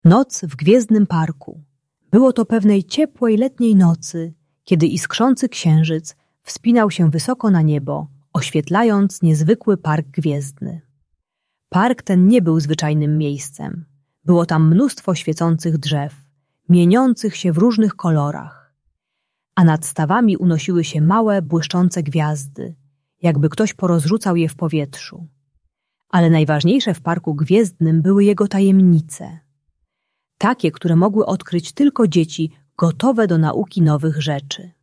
Noc w Gwiezdnym Parku. Było to pewnej ciepłej letniej nocy, kiedy iskrzący księżyc wspinał się wysoko na niebo, oświetlając niezwykły park gwiezdny. Park ten nie był zwyczajnym miejscem. Było tam mnóstwo świecących drzew, mieniących się w różnych kolorach, a nad stawami unosiły się małe, błyszczące gwiazdy, jakby ktoś porozrzucał je w powietrzu. Ale najważniejsze w parku gwiezdnym były jego tajemnice. Takie, które mogły odkryć tylko dzieci gotowe do nauki nowych rzeczy.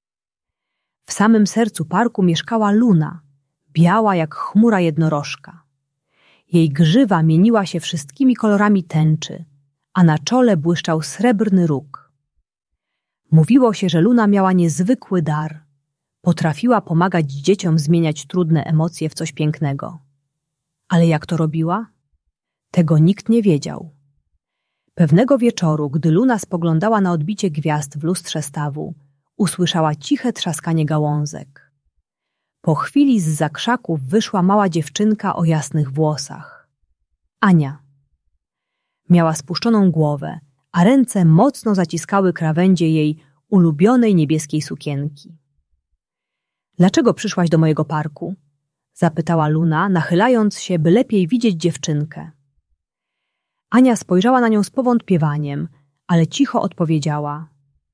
W samym sercu parku mieszkała Luna, biała jak chmura jednorożka. Jej grzywa mieniła się wszystkimi kolorami tęczy, a na czole błyszczał srebrny róg. Mówiło się, że Luna miała niezwykły dar. Potrafiła pomagać dzieciom zmieniać trudne emocje w coś pięknego. Ale jak to robiła? Tego nikt nie wiedział. Pewnego wieczoru, gdy Luna spoglądała na odbicie gwiazd w lustrze stawu, usłyszała ciche trzaskanie gałązek. Po chwili zza krzaków wyszła mała dziewczynka o jasnych włosach. Ania. Miała spuszczoną głowę, a ręce mocno zaciskały krawędzie jej ulubionej niebieskiej sukienki. Dlaczego przyszłaś do mojego parku? Zapytała Luna, nachylając się, by lepiej widzieć dziewczynkę. Ania spojrzała na nią z powątpiewaniem, ale cicho odpowiedziała.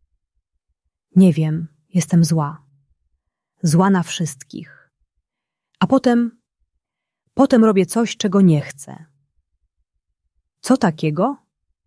Nie wiem, jestem zła. Zła na wszystkich. A potem robię coś, czego nie chcę. Co takiego?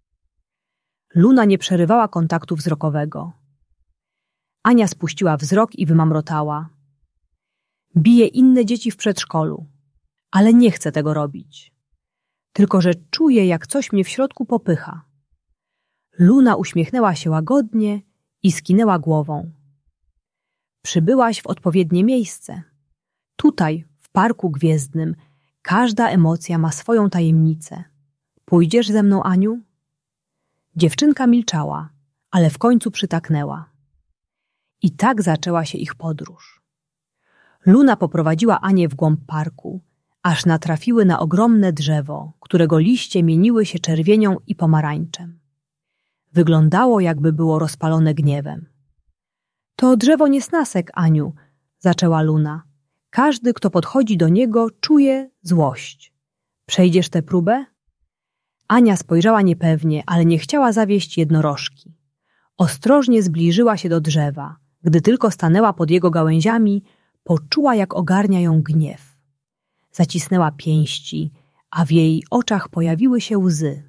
Luna nie przerywała kontaktu wzrokowego. Ania spuściła wzrok i wymamrotała. Biję inne dzieci w przedszkolu, ale nie chcę tego robić. Tylko że czuję, jak coś mnie w środku popycha. Luna uśmiechnęła się łagodnie i skinęła głową. Przybyłaś w odpowiednie miejsce. Tutaj, w Parku Gwiezdnym, każda emocja ma swoją tajemnicę. Pójdziesz ze mną, Aniu? Dziewczynka milczała, ale w końcu przytaknęła. I tak zaczęła się ich podróż. Luna poprowadziła Anię w głąb parku, aż natrafiły na ogromne drzewo, którego liście mieniły się czerwienią i pomarańczem. Wyglądało, jakby było rozpalone gniewem. To drzewo niesnasek, Aniu, zaczęła Luna. Każdy, kto podchodzi do niego, czuje złość. Przejdziesz tę próbę? Ania spojrzała niepewnie, ale nie chciała zawieść jednorożki. Ostrożnie zbliżyła się do drzewa. Gdy tylko stanęła pod jego gałęziami, poczuła, jak ogarnia ją gniew. Zacisnęła pięści, a w jej oczach pojawiły się łzy.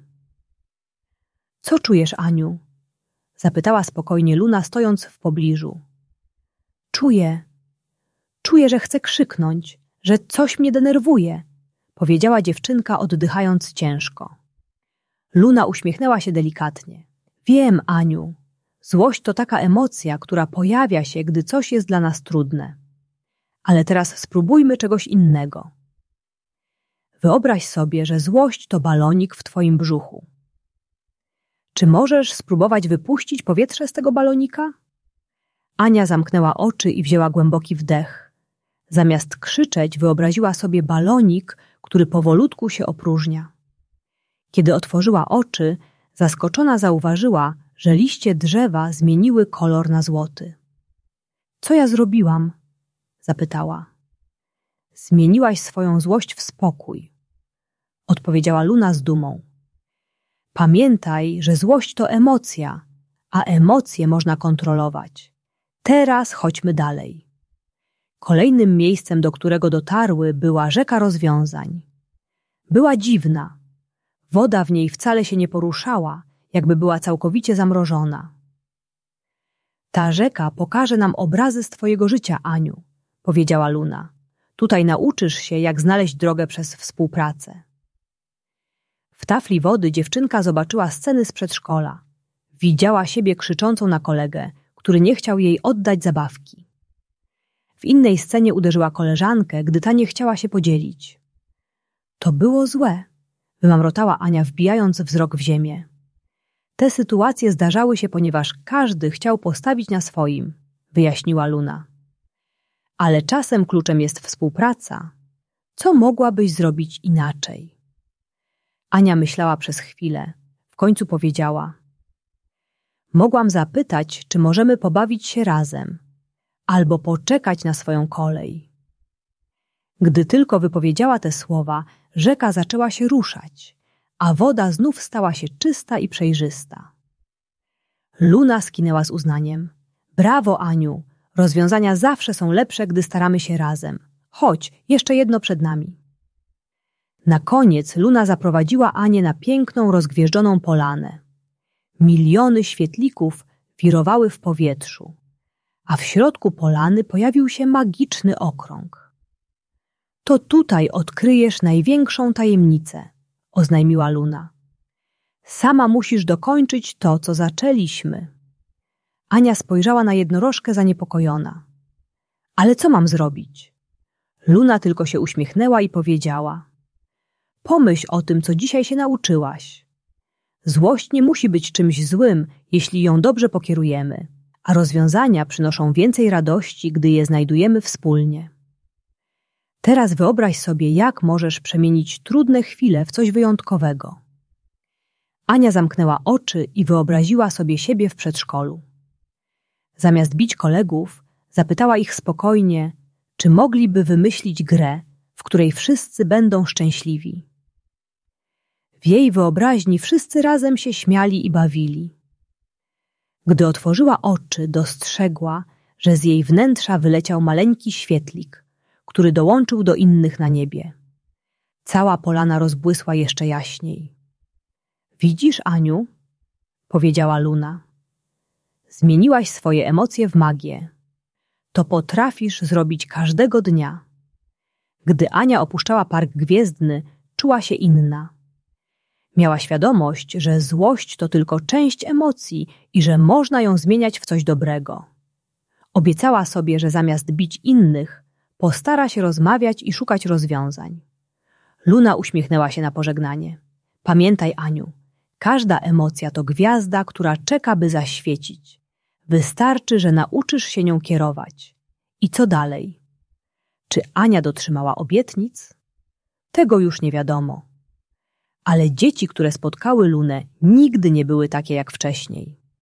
Co czujesz, Aniu? Zapytała spokojnie Luna, stojąc w pobliżu. Czuję, że chcę krzyknąć, że coś mnie denerwuje, powiedziała dziewczynka, oddychając ciężko. Luna uśmiechnęła się delikatnie. Wiem, Aniu, złość to taka emocja, która pojawia się, gdy coś jest dla nas trudne. Ale teraz spróbujmy czegoś innego. Wyobraź sobie, że złość to balonik w twoim brzuchu. Czy możesz spróbować wypuścić powietrze z tego balonika? Ania zamknęła oczy i wzięła głęboki wdech. Zamiast krzyczeć, wyobraziła sobie balonik, który powolutku się opróżnia. Kiedy otworzyła oczy, zaskoczona zauważyła, że liście drzewa zmieniły kolor na złoty. Co ja zrobiłam? Zapytała. Zmieniłaś swoją złość w spokój, odpowiedziała Luna z dumą. Pamiętaj, że złość to emocja, a emocje można kontrolować. Teraz chodźmy dalej. Kolejnym miejscem, do którego dotarły, była rzeka rozwiązań. Była dziwna. Woda w niej wcale się nie poruszała, jakby była całkowicie zamrożona. Ta rzeka pokaże nam obrazy z twojego życia, Aniu, powiedziała Luna. Tutaj nauczysz się, jak znaleźć drogę przez współpracę. W tafli wody dziewczynka zobaczyła sceny z przedszkola. Widziała siebie krzyczącą na kolegę, który nie chciał jej oddać zabawki. W innej scenie uderzyła koleżankę, gdy ta nie chciała się podzielić. To było złe, wymamrotała Ania, wbijając wzrok w ziemię. Te sytuacje zdarzały się, ponieważ każdy chciał postawić na swoim, wyjaśniła Luna. Ale czasem kluczem jest współpraca. Co mogłabyś zrobić inaczej? Ania myślała przez chwilę. W końcu powiedziała: mogłam zapytać, czy możemy pobawić się razem, albo poczekać na swoją kolej. Gdy tylko wypowiedziała te słowa, rzeka zaczęła się ruszać, a woda znów stała się czysta i przejrzysta. Luna skinęła z uznaniem: brawo, Aniu, rozwiązania zawsze są lepsze, gdy staramy się razem. Chodź, jeszcze jedno przed nami. Na koniec Luna zaprowadziła Anię na piękną, rozgwieżdżoną polanę. Miliony świetlików wirowały w powietrzu, a w środku polany pojawił się magiczny okrąg. To tutaj odkryjesz największą tajemnicę, oznajmiła Luna. Sama musisz dokończyć to, co zaczęliśmy. Ania spojrzała na jednorożkę zaniepokojona. Ale co mam zrobić? Luna tylko się uśmiechnęła i powiedziała: pomyśl o tym, co dzisiaj się nauczyłaś. Złość nie musi być czymś złym, jeśli ją dobrze pokierujemy, a rozwiązania przynoszą więcej radości, gdy je znajdujemy wspólnie. Teraz wyobraź sobie, jak możesz przemienić trudne chwile w coś wyjątkowego. Ania zamknęła oczy i wyobraziła sobie siebie w przedszkolu. Zamiast bić kolegów, zapytała ich spokojnie, czy mogliby wymyślić grę, w której wszyscy będą szczęśliwi. W jej wyobraźni wszyscy razem się śmiali i bawili. Gdy otworzyła oczy, dostrzegła, że z jej wnętrza wyleciał maleńki świetlik, który dołączył do innych na niebie. Cała polana rozbłysła jeszcze jaśniej. Widzisz, Aniu? Powiedziała Luna. Zmieniłaś swoje emocje w magię. To potrafisz zrobić każdego dnia. Gdy Ania opuszczała Park Gwiezdny, czuła się inna. Miała świadomość, że złość to tylko część emocji i że można ją zmieniać w coś dobrego. Obiecała sobie, że zamiast bić innych, postara się rozmawiać i szukać rozwiązań. Luna uśmiechnęła się na pożegnanie. Pamiętaj, Aniu, każda emocja to gwiazda, która czeka, by zaświecić. Wystarczy, że nauczysz się nią kierować. I co dalej? Czy Ania dotrzymała obietnic? Tego już nie wiadomo. Ale dzieci, które spotkały Lunę, nigdy nie były takie jak wcześniej.